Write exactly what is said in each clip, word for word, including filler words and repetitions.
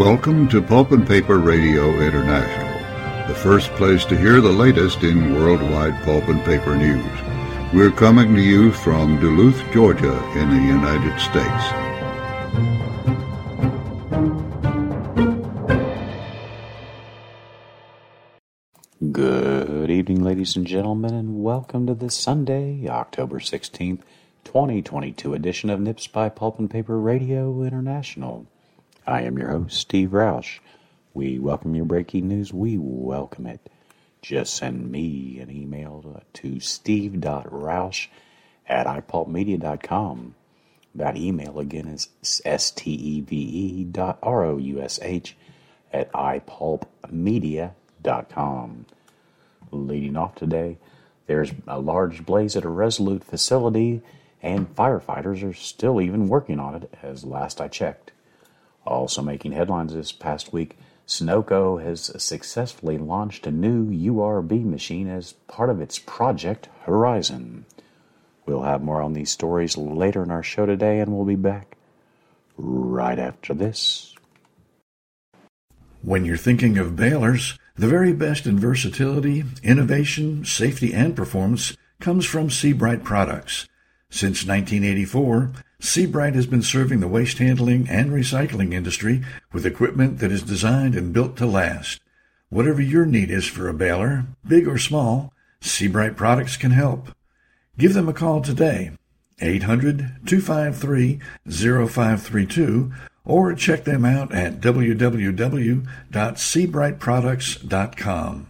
Welcome to Pulp and Paper Radio International, the first place to hear the latest in worldwide pulp and paper news. We're coming to you from Duluth, Georgia, in the United States. Good evening, ladies and gentlemen, and welcome to this Sunday, October sixteenth, twenty twenty-two edition of Nips by Pulp and Paper Radio International. I am your host, Steve Roush. We welcome your breaking news. We welcome it. Just send me an email to steve dot roush at i pulp media dot com. That email again is S T E V E dot R O U S H at i pulp media dot com. Leading off today, there's a large blaze at a Resolute facility, and firefighters are still even working on it, as last I checked. Also making headlines this past week, Sunoco has successfully launched a new U R B machine as part of its Project Horizon. We'll have more on these stories later in our show today, and we'll be back right after this. When you're thinking of balers, the very best in versatility, innovation, safety, and performance comes from Seabright products. Since nineteen eighty-four, Seabright has been serving the waste handling and recycling industry with equipment that is designed and built to last. Whatever your need is for a baler, big or small, Seabright products can help. Give them a call today, eight hundred, two five three, zero five three two, or check them out at w w w dot seabright products dot com.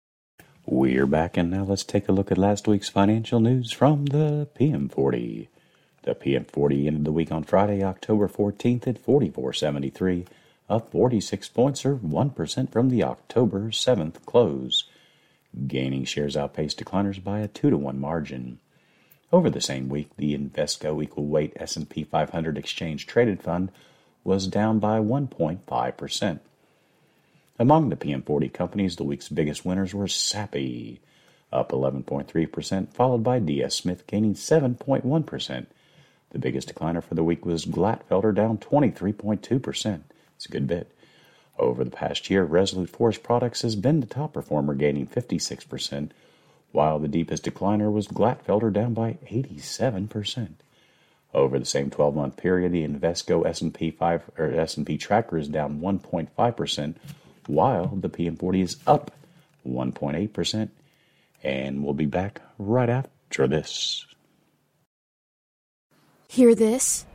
We're back, and now let's take a look at last week's financial news from the P M forty. The P M forty ended the week on Friday, October fourteenth at forty-four seventy-three, up forty-six points or one percent from the October seventh close. Gaining shares outpaced decliners by a two to one margin. Over the same week, the Invesco Equal Weight S and P five hundred Exchange Traded Fund was down by one point five percent. Among the P M forty companies, the week's biggest winners were Sappi, up eleven point three percent, followed by D S Smith gaining seven point one percent. The biggest decliner for the week was Glatfelter, down twenty-three point two percent. It's a good bit. Over the past year, Resolute Forest Products has been the top performer, gaining fifty-six percent, while the deepest decliner was Glatfelter, down by eighty-seven percent. Over the same twelve-month period, the Invesco S and P five or S and P tracker is down one point five percent, while the P M forty is up one point eight percent. And we'll be back right after this. Hear this?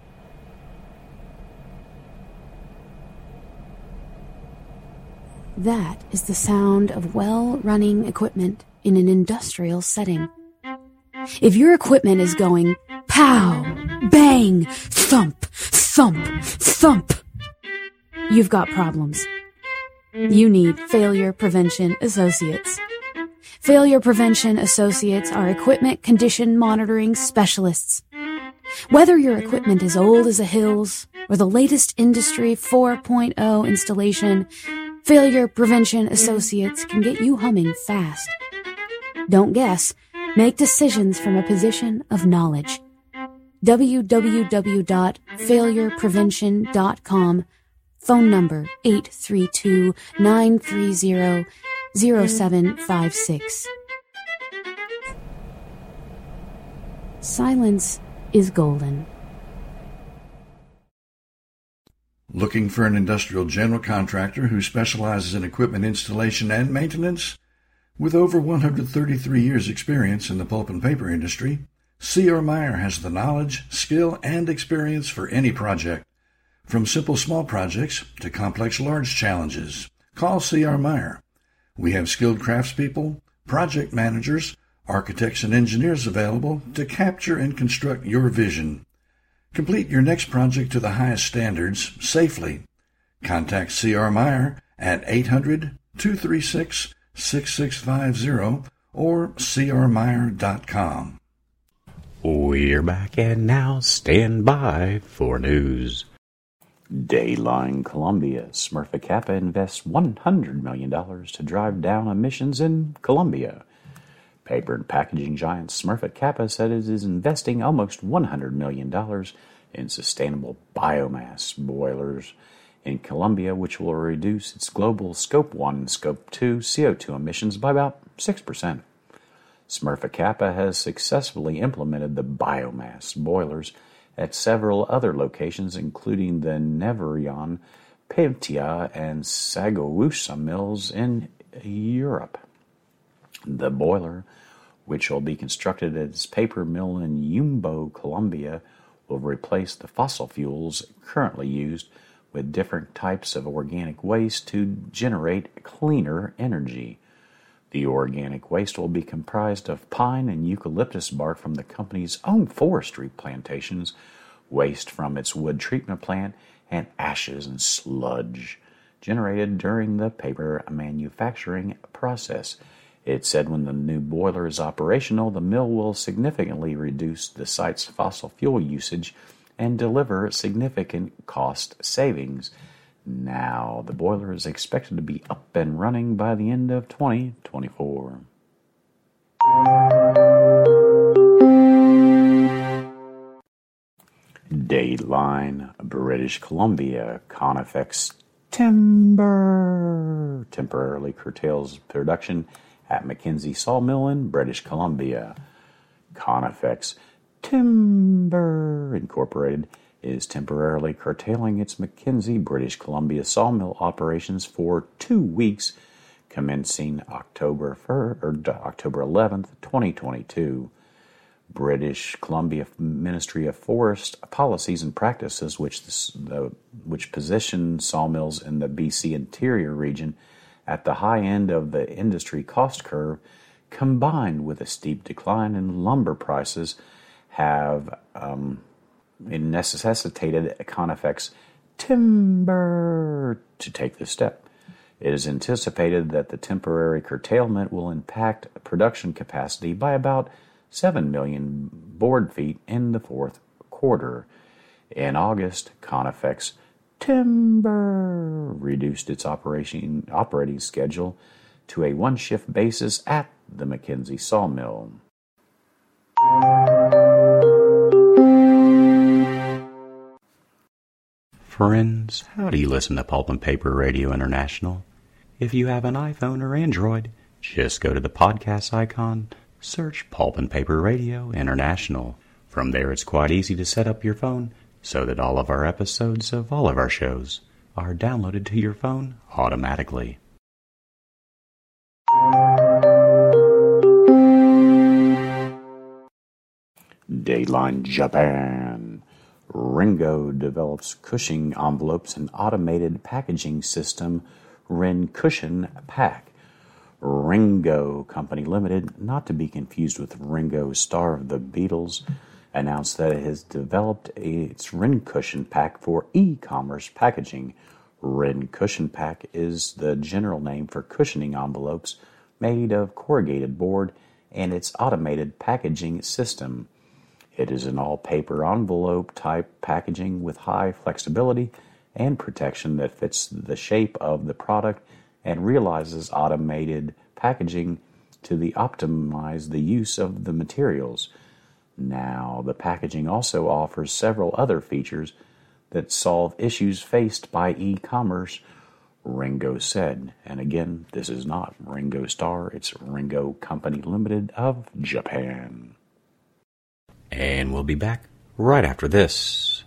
That is the sound of well-running equipment in an industrial setting. If your equipment is going pow, bang, thump, thump, thump, you've got problems. You need Failure Prevention Associates. Failure Prevention Associates are equipment condition monitoring specialists. Whether your equipment is old as the hills or the latest Industry four point oh installation, Failure Prevention Associates can get you humming fast. Don't guess. Make decisions from a position of knowledge. w w w dot failure prevention dot com. Phone number eight three two, nine three zero, zero seven five six. Silence is golden. Looking for an industrial general contractor who specializes in equipment installation and maintenance? With over one hundred thirty-three years experience in the pulp and paper industry, C R. Meyer has the knowledge, skill, and experience for any project. From simple small projects to complex large challenges, call C R. Meyer. We have skilled craftspeople, project managers, architects, and engineers available to capture and construct your vision. Complete your next project to the highest standards safely. Contact C R. Meyer at eight hundred, two three six, six six five zero or c r meyer dot com. We're back, and now stand by for news. Dayline Columbia. Smurfit Kappa invests one hundred million dollars to drive down emissions in Colombia. Paper and packaging giant Smurfit Kappa said it is investing almost one hundred million dollars in sustainable biomass boilers in Colombia, which will reduce its global Scope one and Scope two C O two emissions by about six percent. Smurfit Kappa has successfully implemented the biomass boilers at several other locations, including the Neverion, Pevtia, and Sagogusa mills in Europe. The boiler, which will be constructed at its paper mill in Yumbo, Colombia, will replace the fossil fuels currently used with different types of organic waste to generate cleaner energy. The organic waste will be comprised of pine and eucalyptus bark from the company's own forestry plantations, waste from its wood treatment plant, and ashes and sludge generated during the paper manufacturing process. It said when the new boiler is operational, the mill will significantly reduce the site's fossil fuel usage and deliver significant cost savings. Now, the boiler is expected to be up and running by the end of twenty twenty-four. Dateline, British Columbia, Conifex Timber temporarily curtails production at Mackenzie Sawmill in British Columbia. Conifex Timber Incorporated is temporarily curtailing its Mackenzie, British Columbia sawmill operations for two weeks, commencing October first, or October eleventh, twenty twenty-two. British Columbia Ministry of Forest Policies and Practices, which this, the, which position sawmills in the B C interior region at the high end of the industry cost curve, combined with a steep decline in lumber prices, have um, necessitated Conifex Timber to take this step. It is anticipated that the temporary curtailment will impact production capacity by about seven million board feet in the fourth quarter. In August, Conifex Timber reduced its operation, operating schedule to a one-shift basis at the Mackenzie sawmill. Friends, how do you listen to Pulp and Paper Radio International? If you have an iPhone or Android, just go to the podcast icon, search Pulp and Paper Radio International. From there, it's quite easy to set up your phone so that all of our episodes of all of our shows are downloaded to your phone automatically. Dateline Japan. Ringo develops Cushing envelopes and automated packaging system Rin Cushion Pack. Ringo Company Limited, not to be confused with Ringo Starr of the Beatles, announced that it has developed its Rin Cushion Pack for e-commerce packaging. Rin Cushion Pack is the general name for cushioning envelopes made of corrugated board and its automated packaging system. It is an all-paper envelope type packaging with high flexibility and protection that fits the shape of the product and realizes automated packaging to the optimize the use of the materials. Now, the packaging also offers several other features that solve issues faced by e-commerce, Ringo said. And again, this is not Ringo Starr, it's Ringo Company Limited of Japan. And we'll be back right after this.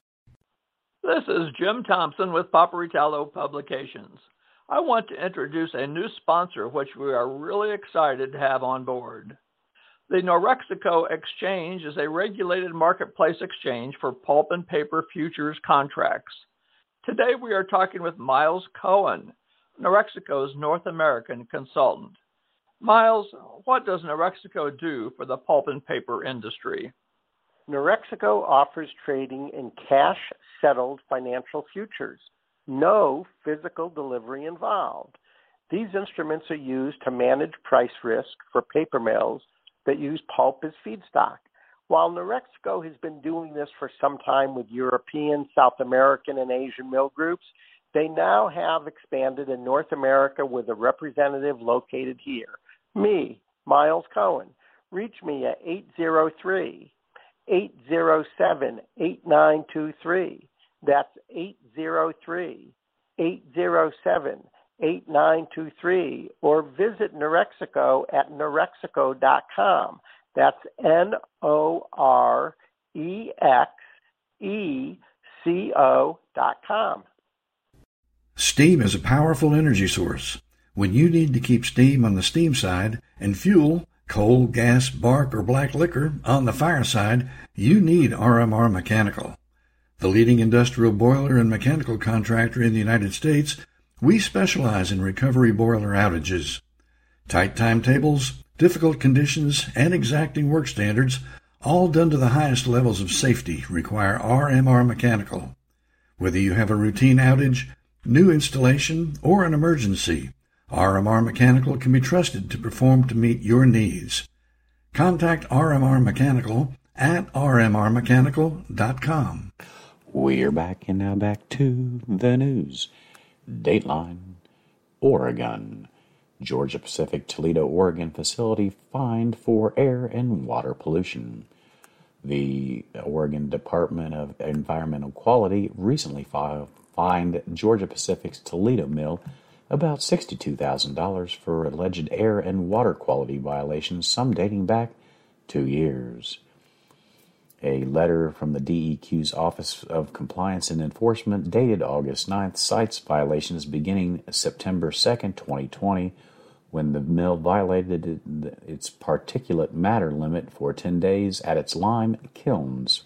This is Jim Thompson with Paperitalo Publications. I want to introduce a new sponsor which we are really excited to have on board. The Norexico Exchange is a regulated marketplace exchange for pulp and paper futures contracts. Today we are talking with Miles Cohen, Norexico's North American consultant. Miles, what does Norexico do for the pulp and paper industry? Norexico offers trading in cash-settled financial futures. No physical delivery involved. These instruments are used to manage price risk for paper mills that use pulp as feedstock. While Norexico has been doing this for some time with European, South American, and Asian mill groups, they now have expanded in North America with a representative located here. Me, Miles Cohen. Reach me at eight zero three, eight zero seven, eight nine two three. That's eight zero three, eight zero seven, eight nine two three or visit Norexico at norexico dot com. That's N O R E X E C O dot com. Steam is a powerful energy source. When you need to keep steam on the steam side and fuel, coal, gas, bark, or black liquor on the fire side, you need R M R Mechanical. The leading industrial boiler and mechanical contractor in the United States, we specialize in recovery boiler outages. Tight timetables, difficult conditions, and exacting work standards, all done to the highest levels of safety, require R M R Mechanical. Whether you have a routine outage, new installation, or an emergency, R M R Mechanical can be trusted to perform to meet your needs. Contact R M R Mechanical at r m r mechanical dot com. We're back, and now back to the news. Dateline, Oregon. Georgia Pacific Toledo, Oregon facility fined for air and water pollution. The Oregon Department of Environmental Quality recently filed, fined Georgia Pacific's Toledo mill about sixty-two thousand dollars for alleged air and water quality violations, some dating back two years. A letter from the D E Q's Office of Compliance and Enforcement dated August ninth cites violations beginning September second, twenty twenty, when the mill violated its particulate matter limit for ten days at its lime kilns.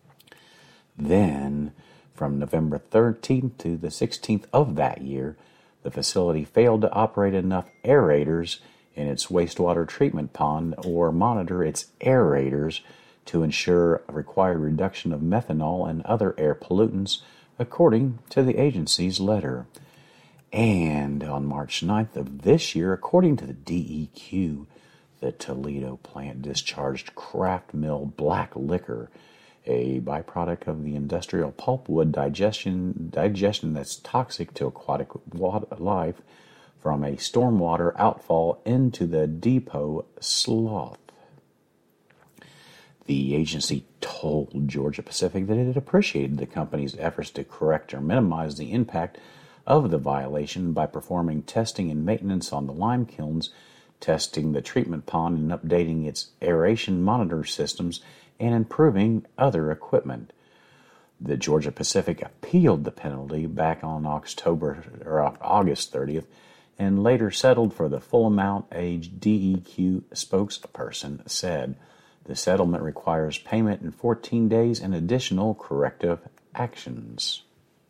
Then, from November thirteenth to the sixteenth of that year, the facility failed to operate enough aerators in its wastewater treatment pond or monitor its aerators to ensure a required reduction of methanol and other air pollutants, according to the agency's letter. And on March ninth of this year, according to the D E Q, the Toledo plant discharged craft mill black liquor, a byproduct of the industrial pulpwood digestion digestion that's toxic to aquatic life, from a stormwater outfall into the depot slough. The agency told Georgia Pacific that it appreciated the company's efforts to correct or minimize the impact of the violation by performing testing and maintenance on the lime kilns, testing the treatment pond, and updating its aeration monitor systems, and improving other equipment. The Georgia Pacific appealed the penalty back on October or August thirtieth and later settled for the full amount, a D E Q spokesperson said. The settlement requires payment in fourteen days and additional corrective actions.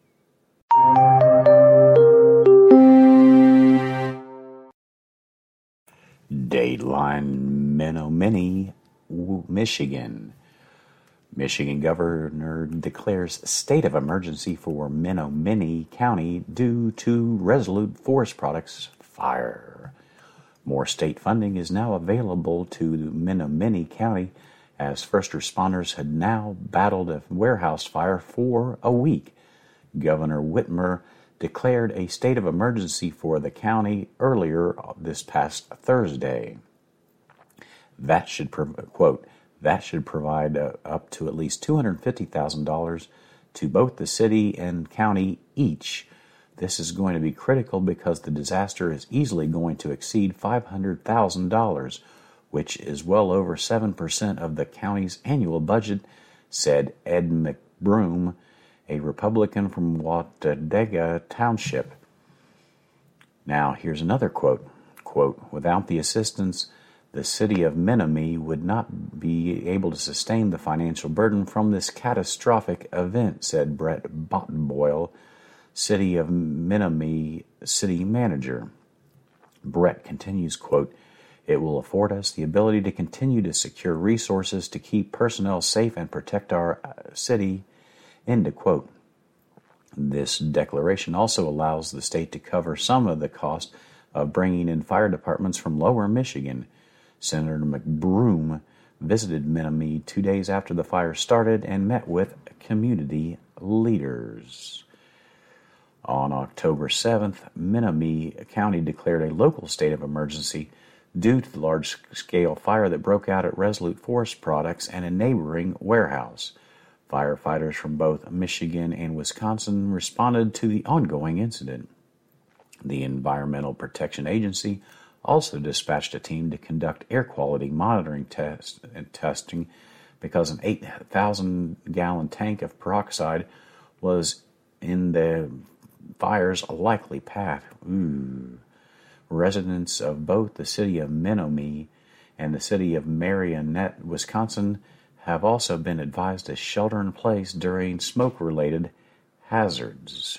Dateline, Menominee, Michigan. Michigan governor declares state of emergency for Menominee County due to Resolute Forest Products fire. More state funding is now available to Menominee County as first responders had now battled a warehouse fire for a week. Governor Whitmer declared a state of emergency for the county earlier this past Thursday. That should, quote, that should provide uh, up to at least two hundred fifty thousand dollars to both the city and county each. This is going to be critical because the disaster is easily going to exceed five hundred thousand dollars, which is well over seven percent of the county's annual budget, said Ed McBroom, a Republican from Watauga Township. Now, here's another quote. Quote, without the assistance, the city of Menominee would not be able to sustain the financial burden from this catastrophic event, said Brett Boyle, City of Menominee city manager. Brett continues, quote, it will afford us the ability to continue to secure resources to keep personnel safe and protect our city, end of quote. This declaration also allows the state to cover some of the cost of bringing in fire departments from lower Michigan. Senator McBroom visited Menominee two days after the fire started and met with community leaders. On October seventh, Menominee County declared a local state of emergency due to the large-scale fire that broke out at Resolute Forest Products and a neighboring warehouse. Firefighters from both Michigan and Wisconsin responded to the ongoing incident. The Environmental Protection Agency also dispatched a team to conduct air quality monitoring test and testing because an eight thousand gallon tank of peroxide was in the fire's likely path. Ooh. Residents of both the city of Menominee and the city of Marionette, Wisconsin, have also been advised to shelter in place during smoke-related hazards.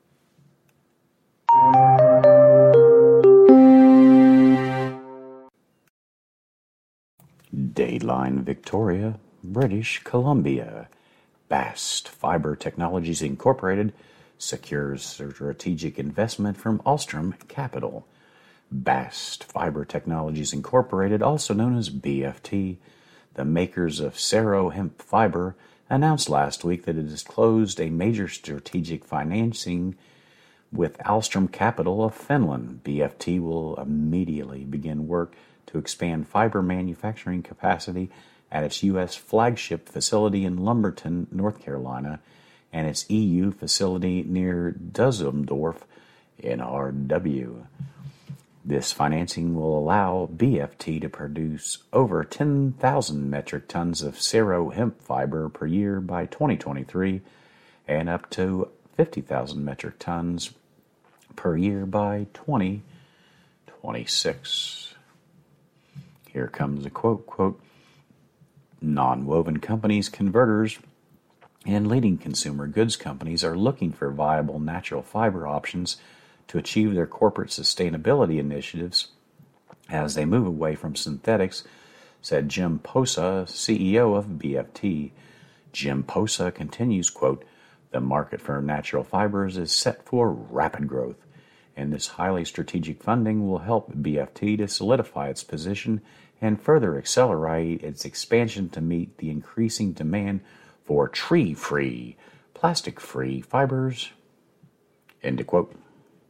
Dateline Victoria, British Columbia. Bast Fiber Technologies Incorporated secures strategic investment from Alstrom Capital. Bast Fiber Technologies Incorporated, also known as B F T, the makers of Sero hemp fiber, announced last week that it has closed a major strategic financing with Alstrom Capital of Finland. B F T will immediately begin work to expand fiber manufacturing capacity at its U S flagship facility in Lumberton, North Carolina, and its E U facility near Dusseldorf, N R W. This financing will allow B F T to produce over ten thousand metric tons of Sero hemp fiber per year by twenty twenty-three and up to fifty thousand metric tons per year by twenty twenty-six. Here comes a quote, quote, non-woven companies, converters, and leading consumer goods companies are looking for viable natural fiber options to achieve their corporate sustainability initiatives as they move away from synthetics, said Jim Posa, C E O of B F T. Jim Posa continues, quote, the market for natural fibers is set for rapid growth, and this highly strategic funding will help B F T to solidify its position and further accelerate its expansion to meet the increasing demand for tree-free, plastic-free fibers. End of quote.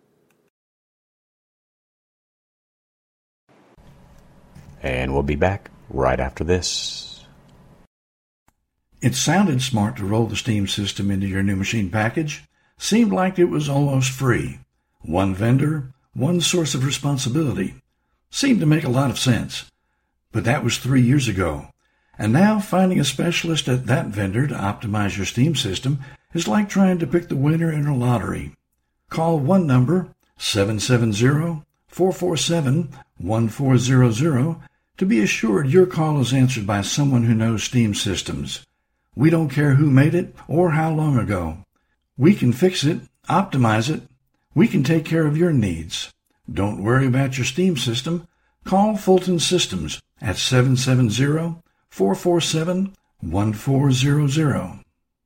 And we'll be back right after this. It sounded smart to roll the Steam system into your new machine package. Seemed like it was almost free. One vendor, one source of responsibility. Seemed to make a lot of sense. But that was three years ago. And now finding a specialist at that vendor to optimize your Steam system is like trying to pick the winner in a lottery. Call one number, seven seven zero, four four seven, one four zero zero, to be assured your call is answered by someone who knows Steam systems. We don't care who made it or how long ago. We can fix it, optimize it. We can take care of your needs. Don't worry about your Steam system. Call Fulton Systems at seven seven zero, four four seven, one four zero zero.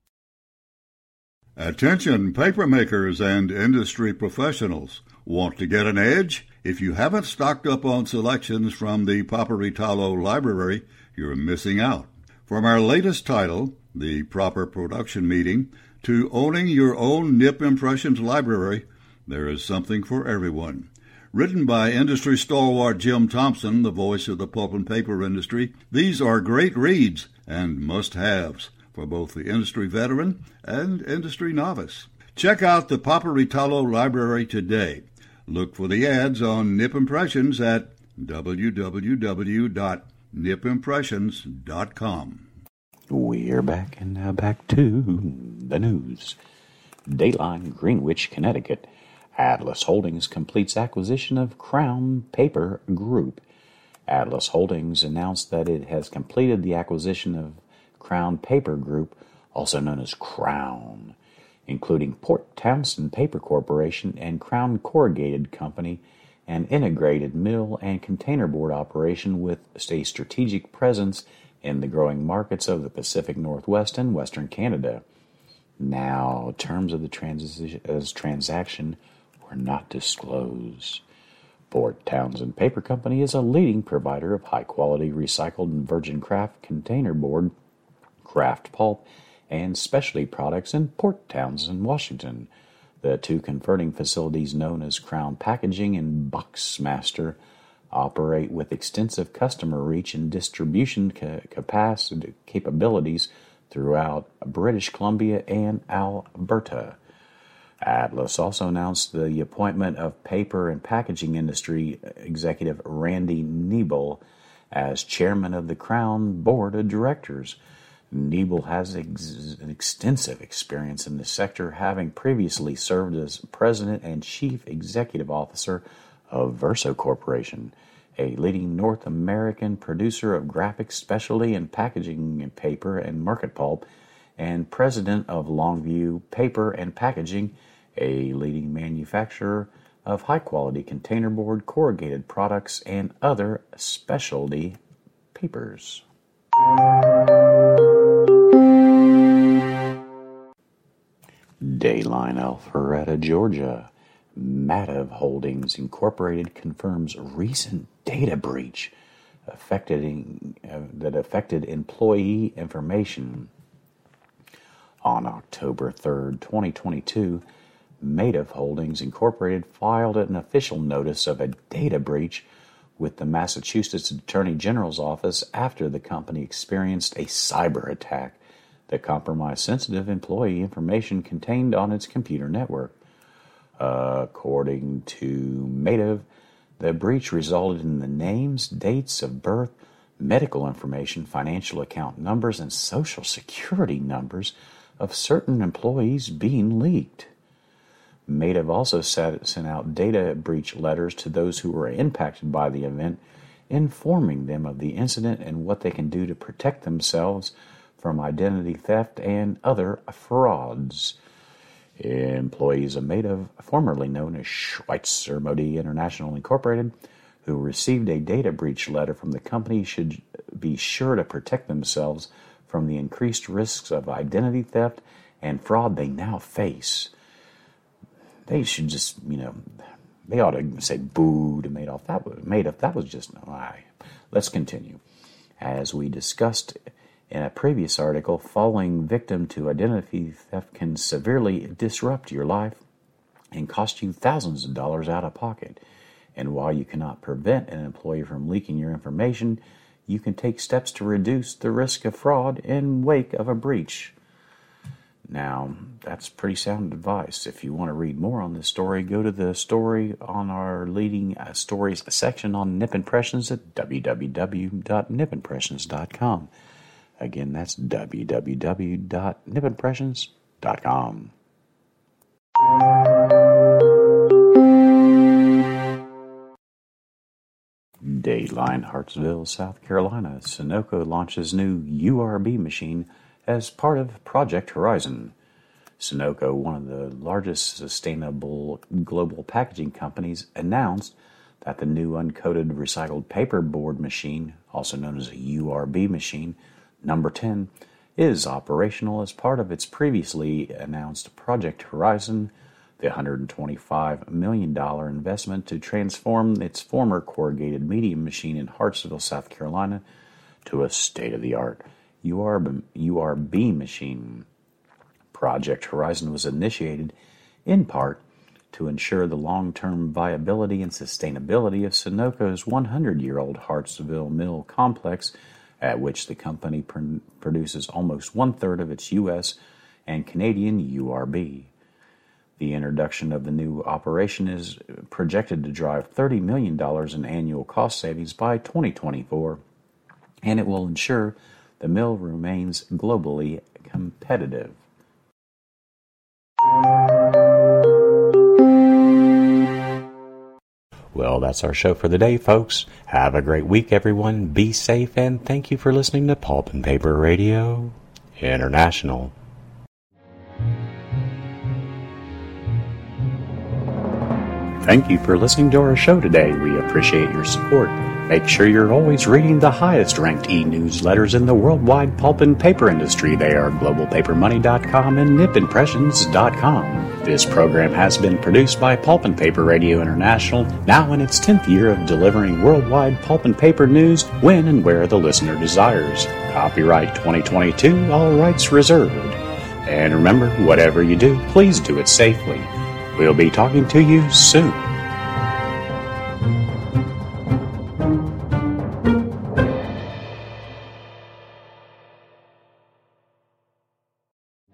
Attention paper makers and industry professionals. Want to get an edge? If you haven't stocked up on selections from the Paperitalo Library, you're missing out. From our latest title, The Proper Production Meeting, to owning your own Nip Impressions library, there is something for everyone. Written by industry stalwart Jim Thompson, the voice of the pulp and paper industry, these are great reads and must-haves for both the industry veteran and industry novice. Check out the Paperitalo Library today. Look for the ads on Nip Impressions at w w w dot nip impressions dot com. We're back, and now back to the news. Dateline, Greenwich, Connecticut. Atlas Holdings completes acquisition of Crown Paper Group. Atlas Holdings announced that it has completed the acquisition of Crown Paper Group, also known as Crown, including Port Townsend Paper Corporation and Crown Corrugated Company, an integrated mill and containerboard operation with a strategic presence in the growing markets of the Pacific Northwest and Western Canada. Now, terms of the trans- transaction were not disclosed. Port Townsend Paper Company is a leading provider of high-quality recycled and virgin kraft containerboard, kraft pulp, and specialty products in Port Townsend, Washington. The two converting facilities known as Crown Packaging and Boxmaster operate with extensive customer reach and distribution ca- capacity capabilities throughout British Columbia and Alberta. Atlas also announced the appointment of paper and packaging industry executive Randy Nebel as chairman of the Crown Board of Directors. Nebel has ex- extensive experience in the sector, having previously served as president and chief executive officer of Verso Corporation, a leading North American producer of graphic specialty and packaging and paper and market pulp, and president of Longview Paper and Packaging, a leading manufacturer of high-quality containerboard, corrugated products, and other specialty papers. Dayline Alpharetta, Georgia. Mativ Holdings Incorporated confirms recent data breach affecting, uh, that affected employee information. On October third, twenty twenty-two, Mativ Holdings Incorporated filed an official notice of a data breach with the Massachusetts Attorney General's office after the company experienced a cyber attack that compromised sensitive employee information contained on its computer network. Uh, according to Mativ, the breach resulted in the names, dates of birth, medical information, financial account numbers, and social security numbers of certain employees being leaked. Mativ also set, sent out data breach letters to those who were impacted by the event, informing them of the incident and what they can do to protect themselves from identity theft and other frauds. Employees of Mativ, formerly known as Schweitzer Modi International Incorporated, who received a data breach letter from the company, should be sure to protect themselves from the increased risks of identity theft and fraud they now face. They should just, you know, they ought to say boo to Madoff. That was, Madoff, that was just no lie. Let's continue. As we discussed in a previous article, falling victim to identity theft can severely disrupt your life and cost you thousands of dollars out of pocket. And while you cannot prevent an employee from leaking your information, you can take steps to reduce the risk of fraud in wake of a breach. Now, that's pretty sound advice. If you want to read more on this story, go to the story on our leading uh, stories section on Nip Impressions at w w w dot nip impressions dot com. Again, that's w w w dot nip impressions dot com. Dayline Hartsville, South Carolina. Sunoco launches new U R B machine as part of Project Horizon. Sunoco, one of the largest sustainable global packaging companies, announced that the new uncoated recycled paperboard machine, also known as a U R B machine, number ten, is operational as part of its previously announced Project Horizon, the one hundred twenty-five million dollars investment to transform its former corrugated medium machine in Hartsville, South Carolina, to a state-of-the-art U R B machine. Project Horizon was initiated in part to ensure the long-term viability and sustainability of Sunoco's one hundred year old Hartsville Mill complex, at which the company pr- produces almost one-third of its U S and Canadian U R B. The introduction of the new operation is projected to drive thirty million dollars in annual cost savings by twenty twenty-four, and it will ensure the mill remains globally competitive. Well, that's our show for the day, folks. Have a great week, everyone. Be safe, and thank you for listening to Pulp and Paper Radio International. Thank you for listening to our show today. We appreciate your support. Make sure you're always reading the highest-ranked e-newsletters in the worldwide pulp and paper industry. They are global paper money dot com and nip impressions dot com. This program has been produced by Pulp and Paper Radio International, now in its tenth year of delivering worldwide pulp and paper news when and where the listener desires. Copyright twenty twenty-two, all rights reserved. And remember, whatever you do, please do it safely. We'll be talking to you soon.